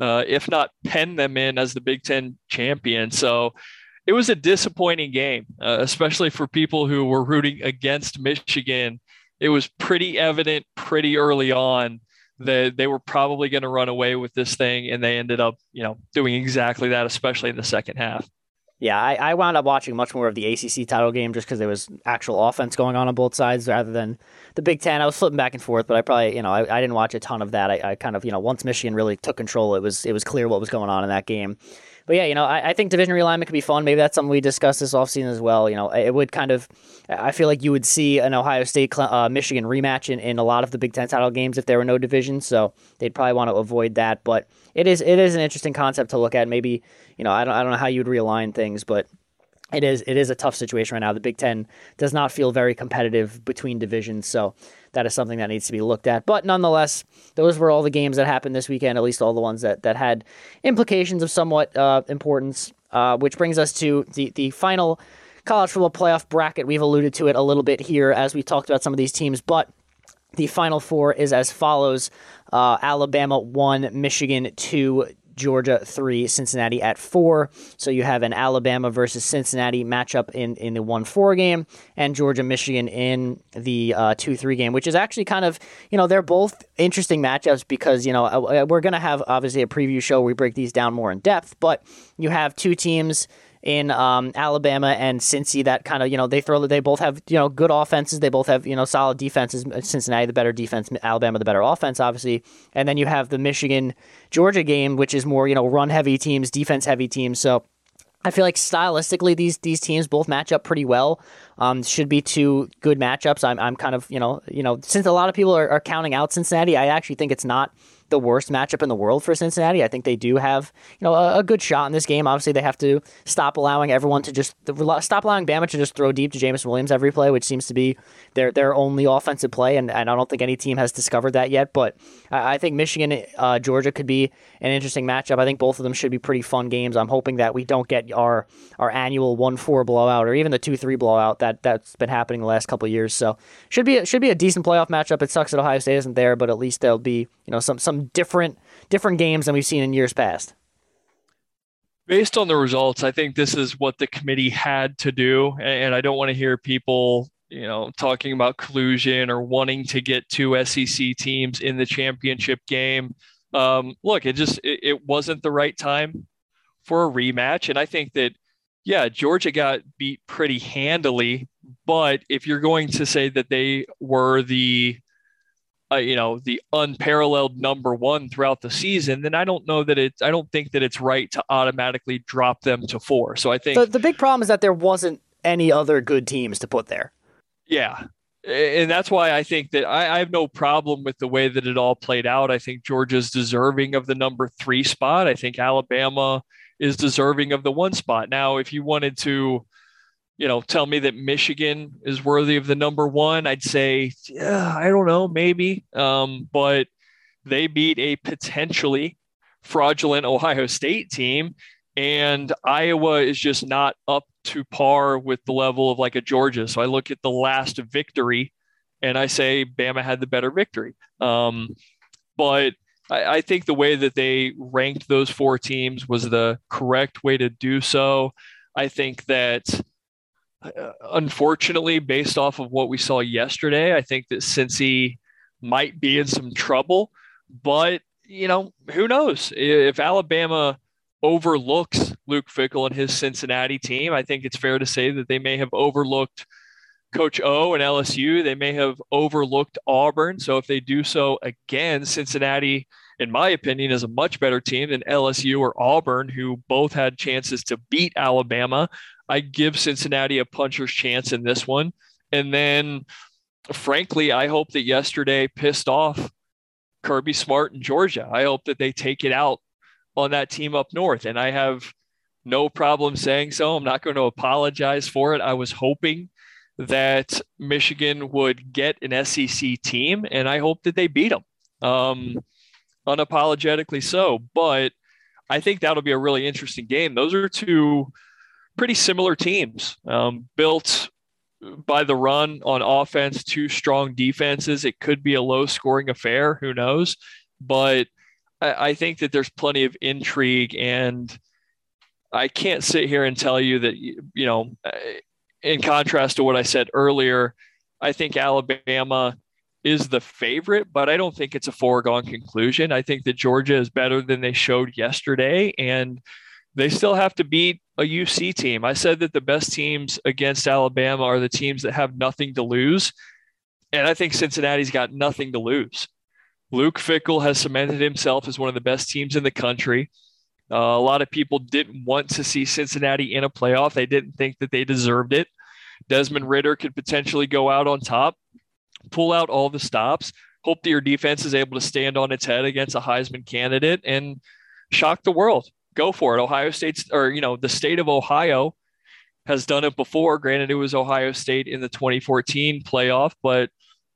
if not pen them in as the Big Ten champion. So it was a disappointing game, especially for people who were rooting against Michigan. It was pretty evident pretty early on that they were probably going to run away with this thing, and they ended up, doing exactly that, especially in the second half. Yeah, I wound up watching much more of the ACC title game just because there was actual offense going on both sides rather than the Big Ten. I was flipping back and forth, but I probably, I didn't watch a ton of that. I kind of, once Michigan really took control, it was clear what was going on in that game. But yeah, I think division realignment could be fun. Maybe that's something we discuss this offseason as well. It would kind of, I feel like you would see an Ohio State Michigan rematch in a lot of the Big Ten title games if there were no divisions. So they'd probably want to avoid that. But it is an interesting concept to look at. Maybe, I don't know how you'd realign things, but it is a tough situation right now. The Big Ten does not feel very competitive between divisions, so that is something that needs to be looked at. But nonetheless, those were all the games that happened this weekend, at least all the ones that had implications of somewhat importance, which brings us to the final college football playoff bracket. We've alluded to it a little bit here as we talked about some of these teams, but the Final Four is as follows. Alabama 1, Michigan 2, Georgia 3, Cincinnati at 4. So you have an Alabama versus Cincinnati matchup in the 1-4 game, and Georgia-Michigan in the 2-3 game, which is actually kind of, they're both interesting matchups because, we're going to have obviously a preview show where we break these down more in depth, but you have two teams in Alabama and Cincy that kind of, they both have, good offenses. They both have, solid defenses. Cincinnati, the better defense, Alabama, the better offense, obviously. And then you have the Michigan-Georgia game, which is more, run-heavy teams, defense-heavy teams. So I feel like stylistically, these teams both match up pretty well. Should be two good matchups. I'm kind of, since a lot of people are counting out Cincinnati, I actually think it's not the worst matchup in the world for Cincinnati. I think they do have, a good shot in this game. Obviously, they have to stop allowing Bama to just throw deep to Jameson Williams every play, which seems to be their only offensive play, and I don't think any team has discovered that yet. But I think Michigan, Georgia could be an interesting matchup. I think both of them should be pretty fun games. I'm hoping that we don't get our annual 1-4 blowout or even the 2-3 blowout that's been happening the last couple of years. So should be a decent playoff matchup. It sucks that Ohio State isn't there, but at least there'll be some some different games than we've seen in years past? Based on the results, I think this is what the committee had to do. And I don't want to hear people, talking about collusion or wanting to get two SEC teams in the championship game. Look, it wasn't the right time for a rematch. And I think that, yeah, Georgia got beat pretty handily. But if you're going to say that they were the unparalleled number one throughout the season, then I don't think that it's right to automatically drop them to 4. So I think the big problem is that there wasn't any other good teams to put there. Yeah. And that's why I think that I have no problem with the way that it all played out. I think Georgia's deserving of the number 3 spot. I think Alabama is deserving of the 1 spot. Now, if you wanted to, tell me that Michigan is worthy of the number 1, I'd say, yeah, I don't know, maybe. But they beat a potentially fraudulent Ohio State team, and Iowa is just not up to par with the level of like a Georgia. So I look at the last victory and I say Bama had the better victory. But I think the way that they ranked those 4 teams was the correct way to do so. I think that unfortunately, based off of what we saw yesterday, I think that Cincy might be in some trouble. But, who knows? If Alabama overlooks Luke Fickell and his Cincinnati team, I think it's fair to say that they may have overlooked Coach O and LSU. They may have overlooked Auburn. So if they do so again, Cincinnati, in my opinion, is a much better team than LSU or Auburn, who both had chances to beat Alabama. I give Cincinnati a puncher's chance in this one. And then, frankly, I hope that yesterday pissed off Kirby Smart in Georgia. I hope that they take it out on that team up north. And I have no problem saying so. I'm not going to apologize for it. I was hoping that Michigan would get an SEC team, and I hope that they beat them. Unapologetically so. But I think that'll be a really interesting game. Those are two pretty similar teams, built by the run on offense, 2 strong defenses. It could be a low-scoring affair. Who knows? But I think that there's plenty of intrigue, and I can't sit here and tell you that, in contrast to what I said earlier, I think Alabama is the favorite, but I don't think it's a foregone conclusion. I think that Georgia is better than they showed yesterday, and they still have to beat a UC team. I said that the best teams against Alabama are the teams that have nothing to lose, and I think Cincinnati's got nothing to lose. Luke Fickell has cemented himself as one of the best teams in the country. A lot of people didn't want to see Cincinnati in a playoff. They didn't think that they deserved it. Desmond Ridder could potentially go out on top, pull out all the stops, hope that your defense is able to stand on its head against a Heisman candidate and shock the world. Go for it. Ohio State's, the state of Ohio has done it before. Granted, it was Ohio State in the 2014 playoff, but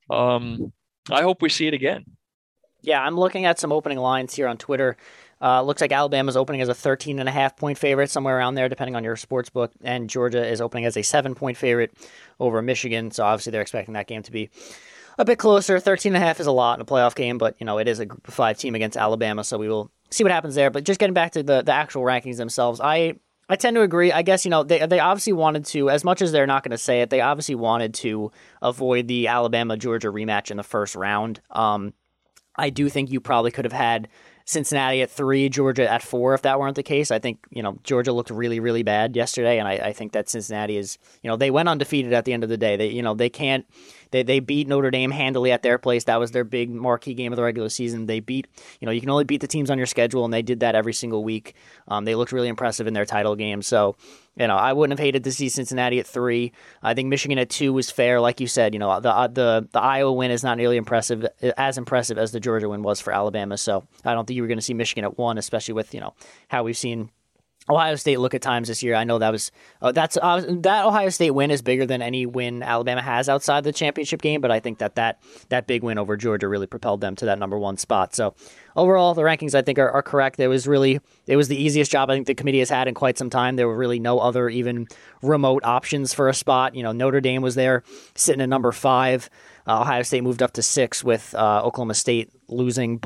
I hope we see it again. Yeah, I'm looking at some opening lines here on Twitter. Looks like Alabama's opening as a 13.5-point favorite, somewhere around there, depending on your sports book. And Georgia is opening as a 7-point favorite over Michigan. So obviously they're expecting that game to be a bit closer. 13.5 is a lot in a playoff game, but it is a Group of 5 team against Alabama, so we will see what happens there. But just getting back to the actual rankings themselves, I tend to agree. I guess, they obviously wanted to, as much as they're not going to say it, they obviously wanted to avoid the Alabama-Georgia rematch in the first round. I do think you probably could have had Cincinnati at 3, Georgia at 4 if that weren't the case. I think, Georgia looked really, really bad yesterday, and I think that Cincinnati is, they went undefeated at the end of the day. They beat Notre Dame handily at their place. That was their big marquee game of the regular season. They beat, you can only beat the teams on your schedule, and they did that every single week. They looked really impressive in their title game. So, I wouldn't have hated to see Cincinnati at 3. I think Michigan at 2 was fair. Like you said, the Iowa win is not nearly as impressive as the Georgia win was for Alabama. So I don't think you were going to see Michigan at 1, especially with, how we've seen Ohio State look at times this year. I know that Ohio State win is bigger than any win Alabama has outside the championship game, but I think that big win over Georgia really propelled them to that number 1 spot. So overall, the rankings I think are correct. It was the easiest job I think the committee has had in quite some time. There were really no other even remote options for a spot. Notre Dame was there sitting at number 5. Ohio State moved up to 6 with Oklahoma State losing, but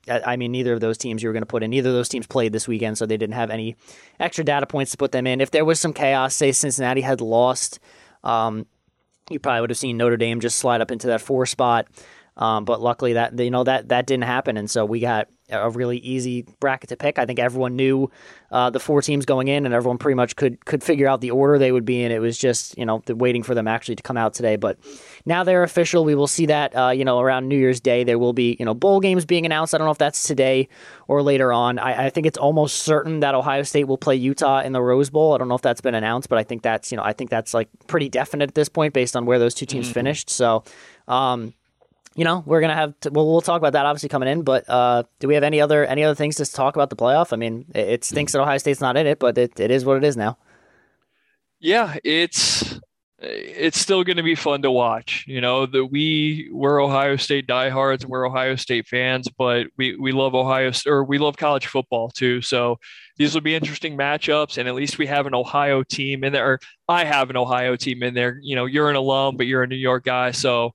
I mean, neither of those teams you were going to put in. Neither of those teams played this weekend, so they didn't have any extra data points to put them in. If there was some chaos, say Cincinnati had lost, you probably would have seen Notre Dame just slide up into that 4 spot. But luckily that didn't happen, and so we got a really easy bracket to pick. I think everyone knew the 4 teams going in, and everyone pretty much could figure out the order they would be in. It was just waiting for them actually to come out today. But now they're official. We will see that around New Year's Day. There will be bowl games being announced. I don't know if that's today or later on. I think it's almost certain that Ohio State will play Utah in the Rose Bowl. I don't know if that's been announced, but I think that's like pretty definite at this point based on where those 2 teams finished. So. We're gonna have to, we'll talk about that obviously coming in. But do we have any other things to talk about the playoff? I mean, it stinks that Ohio State's not in it, but it is what it is now. Yeah, it's still going to be fun to watch. We're Ohio State diehards and we're Ohio State fans, but we love we love college football too. So these will be interesting matchups, and at least we have an Ohio team in there. Or I have an Ohio team in there. You're an alum, but you're a New York guy, so.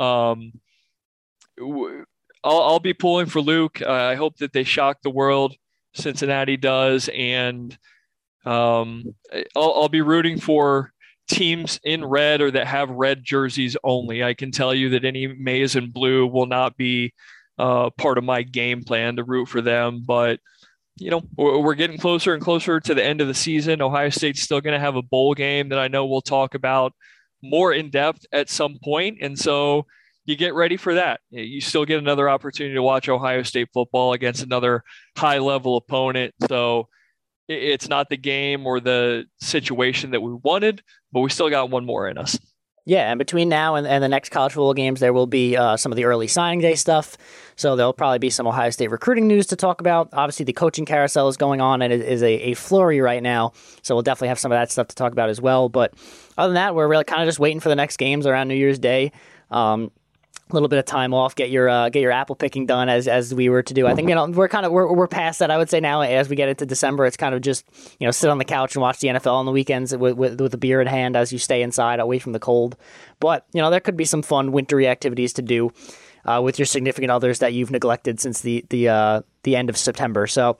I'll be pulling for Luke. I hope that they shock the world. Cincinnati does, and I'll be rooting for teams in red or that have red jerseys only. I can tell you that any maize and blue will not be part of my game plan to root for them. But we're getting closer and closer to the end of the season. Ohio State's still going to have a bowl game that I know we'll talk about more in depth at some point, and so. You get ready for that. You still get another opportunity to watch Ohio State football against another high-level opponent. So it's not the game or the situation that we wanted, but we still got one more in us. Yeah, and between now and the next college football games, there will be some of the early signing day stuff. So there'll probably be some Ohio State recruiting news to talk about. Obviously, the coaching carousel is going on, and it is a flurry right now. So we'll definitely have some of that stuff to talk about as well. But other than that, we're really kind of just waiting for the next games around New Year's Day. A little bit of time off, get your apple picking done as we were to do. I think we're past that. I would say now as we get into December, it's kind of just sit on the couch and watch the NFL on the weekends with a beer in hand as you stay inside away from the cold. But there could be some fun wintry activities to do with your significant others that you've neglected since the end of September. So.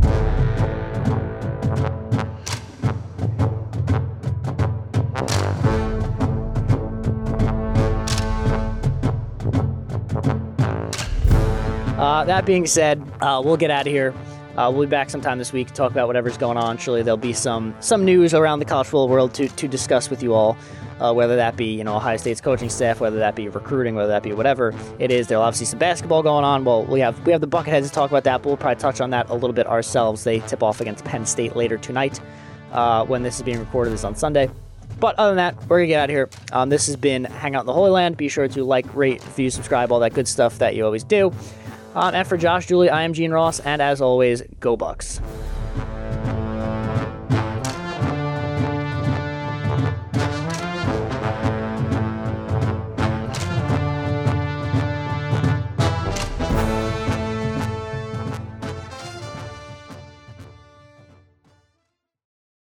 That being said, we'll get out of here. We'll be back sometime this week to talk about whatever's going on. Surely there'll be some news around the college football world to discuss with you all, whether that be Ohio State's coaching staff, whether that be recruiting, whether that be whatever it is. There'll obviously some basketball going on. Well, we have the Bucketheads to talk about that, but we'll probably touch on that a little bit ourselves. They tip off against Penn State later tonight. When this is being recorded, this is on Sunday. But other than that, we're going to get out of here. This has been Hang Out in the Holy Land. Be sure to like, rate, review, subscribe, all that good stuff that you always do. And for Josh, Julie, I am Gene Ross, and as always, go Bucks.